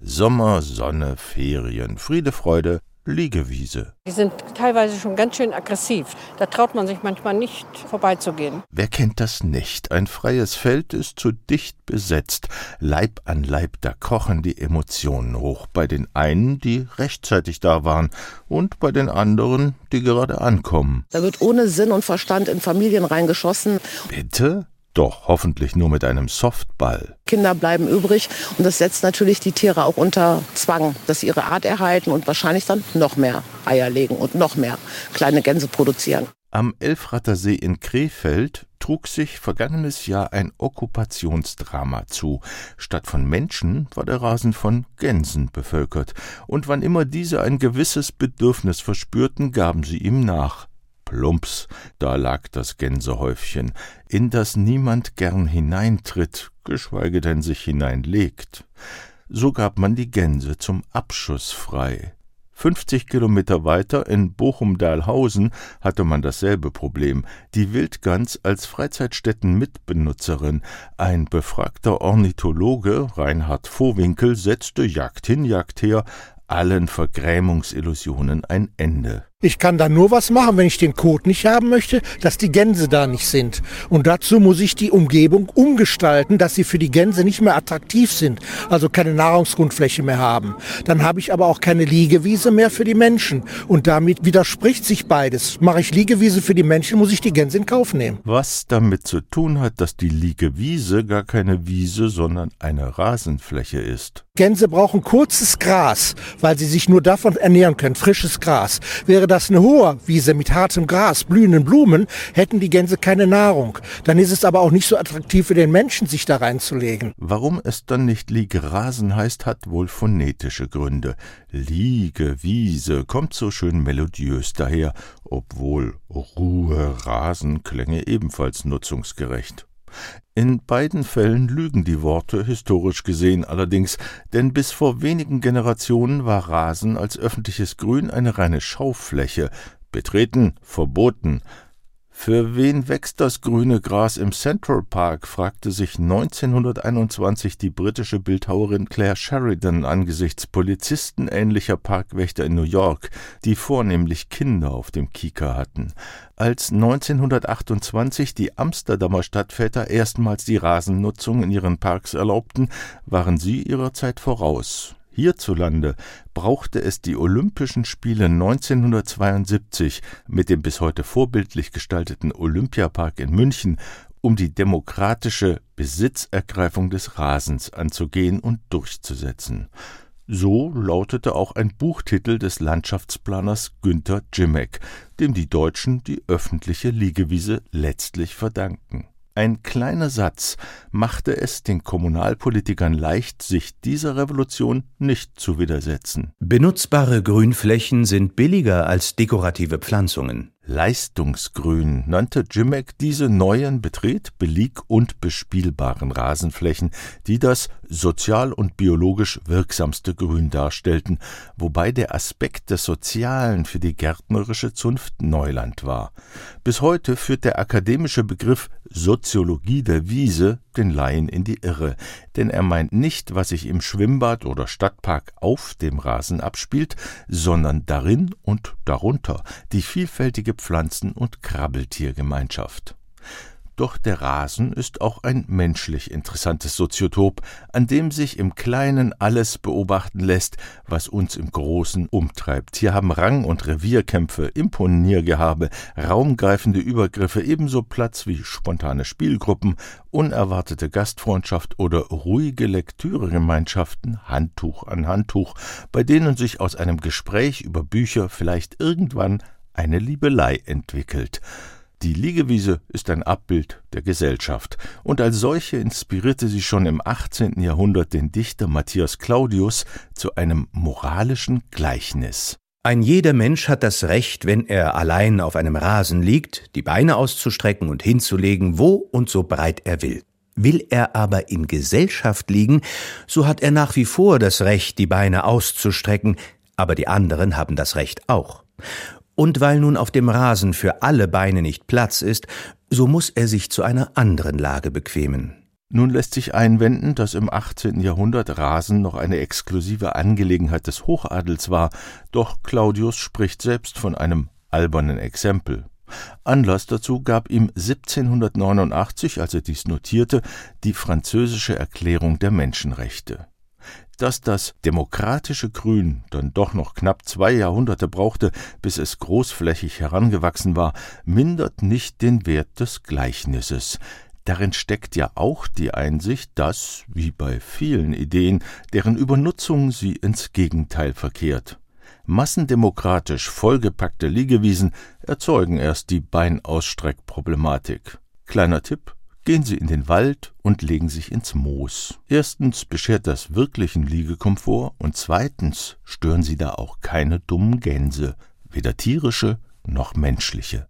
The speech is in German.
Sommer, Sonne, Ferien, Friede, Freude, Liegewiese. Die sind teilweise schon ganz schön aggressiv. Da traut man sich manchmal nicht vorbeizugehen. Wer kennt das nicht? Ein freies Feld ist zu dicht besetzt. Leib an Leib, da kochen die Emotionen hoch. Bei den einen, die rechtzeitig da waren, und bei den anderen, die gerade ankommen. Da wird ohne Sinn und Verstand in Familien reingeschossen. Bitte? Doch, hoffentlich nur mit einem Softball. Kinder bleiben übrig und das setzt natürlich die Tiere auch unter Zwang, dass sie ihre Art erhalten und wahrscheinlich dann noch mehr Eier legen und noch mehr kleine Gänse produzieren. Am Elfrattersee in Krefeld trug sich vergangenes Jahr ein Okkupationsdrama zu. Statt von Menschen war der Rasen von Gänsen bevölkert. Und wann immer diese ein gewisses Bedürfnis verspürten, gaben sie ihm nach. Plumps, da lag das Gänsehäufchen, in das niemand gern hineintritt, geschweige denn sich hineinlegt. So gab man die Gänse zum Abschuss frei. 50 Kilometer weiter in Bochum-Dahlhausen hatte man dasselbe Problem. Die Wildgans als Freizeitstätten-Mitbenutzerin. Ein befragter Ornithologe, Reinhard Vohwinkel, setzte Jagd hin, Jagd her, allen Vergrämungsillusionen ein Ende. Ich kann da nur was machen, wenn ich den Code nicht haben möchte, dass die Gänse da nicht sind. Und dazu muss ich die Umgebung umgestalten, dass sie für die Gänse nicht mehr attraktiv sind, also keine Nahrungsgrundfläche mehr haben. Dann habe ich aber auch keine Liegewiese mehr für die Menschen. Und damit widerspricht sich beides. Mache ich Liegewiese für die Menschen, muss ich die Gänse in Kauf nehmen. Was damit zu tun hat, dass die Liegewiese gar keine Wiese, sondern eine Rasenfläche ist. Gänse brauchen kurzes Gras, weil sie sich nur davon ernähren können, frisches Gras. Wäre das eine hohe Wiese mit hartem Gras, blühenden Blumen, hätten die Gänse keine Nahrung. Dann ist es aber auch nicht so attraktiv für den Menschen, sich da reinzulegen. Warum es dann nicht Liegerasen heißt, hat wohl phonetische Gründe. Liegewiese kommt so schön melodiös daher, obwohl Ruherasen klänge ebenfalls nutzungsgerecht. In beiden Fällen lügen die Worte, historisch gesehen allerdings, denn bis vor wenigen Generationen war Rasen als öffentliches Grün eine reine Schaufläche. Betreten, verboten. Für wen wächst das grüne Gras im Central Park, fragte sich 1921 die britische Bildhauerin Claire Sheridan angesichts polizistenähnlicher Parkwächter in New York, die vornehmlich Kinder auf dem Kieker hatten. Als 1928 die Amsterdamer Stadtväter erstmals die Rasennutzung in ihren Parks erlaubten, waren sie ihrer Zeit voraus. Hierzulande brauchte es die Olympischen Spiele 1972 mit dem bis heute vorbildlich gestalteten Olympiapark in München, um die demokratische Besitzergreifung des Rasens anzugehen und durchzusetzen. So lautete auch ein Buchtitel des Landschaftsplaners Günter Dzimek, dem die Deutschen die öffentliche Liegewiese letztlich verdanken. Ein kleiner Satz machte es den Kommunalpolitikern leicht, sich dieser Revolution nicht zu widersetzen. Benutzbare Grünflächen sind billiger als dekorative Pflanzungen. Leistungsgrün nannte Dzimek diese neuen betret-, belieg- und bespielbaren Rasenflächen, die das sozial und biologisch wirksamste Grün darstellten, wobei der Aspekt des Sozialen für die gärtnerische Zunft Neuland war. Bis heute führt der akademische Begriff Soziologie der Wiese den Laien in die Irre, denn er meint nicht, was sich im Schwimmbad oder Stadtpark auf dem Rasen abspielt, sondern darin und darunter die vielfältige Pflanzen- und Krabbeltiergemeinschaft. Doch der Rasen ist auch ein menschlich interessantes Soziotop, an dem sich im Kleinen alles beobachten lässt, was uns im Großen umtreibt. Hier haben Rang- und Revierkämpfe, Imponiergehabe, raumgreifende Übergriffe ebenso Platz wie spontane Spielgruppen, unerwartete Gastfreundschaft oder ruhige Lektüregemeinschaften, Handtuch an Handtuch, bei denen sich aus einem Gespräch über Bücher vielleicht irgendwann eine Liebelei entwickelt. Die Liegewiese ist ein Abbild der Gesellschaft, und als solche inspirierte sie schon im 18. Jahrhundert den Dichter Matthias Claudius zu einem moralischen Gleichnis. Ein jeder Mensch hat das Recht, wenn er allein auf einem Rasen liegt, die Beine auszustrecken und hinzulegen, wo und so breit er will. Will er aber in Gesellschaft liegen, so hat er nach wie vor das Recht, die Beine auszustrecken, aber die anderen haben das Recht auch. Und weil nun auf dem Rasen für alle Beine nicht Platz ist, so muss er sich zu einer anderen Lage bequemen. Nun lässt sich einwenden, dass im 18. Jahrhundert Rasen noch eine exklusive Angelegenheit des Hochadels war, doch Claudius spricht selbst von einem albernen Exempel. Anlass dazu gab ihm 1789, als er dies notierte, die französische Erklärung der Menschenrechte. Dass das demokratische Grün dann doch noch knapp 2 Jahrhunderte brauchte, bis es großflächig herangewachsen war, mindert nicht den Wert des Gleichnisses. Darin steckt ja auch die Einsicht, dass, wie bei vielen Ideen, deren Übernutzung sie ins Gegenteil verkehrt. Massendemokratisch vollgepackte Liegewiesen erzeugen erst die Beinausstreckproblematik. Kleiner Tipp: Gehen Sie in den Wald und legen sich ins Moos. Erstens beschert das wirklichen Liegekomfort und zweitens stören Sie da auch keine dummen Gänse, weder tierische noch menschliche.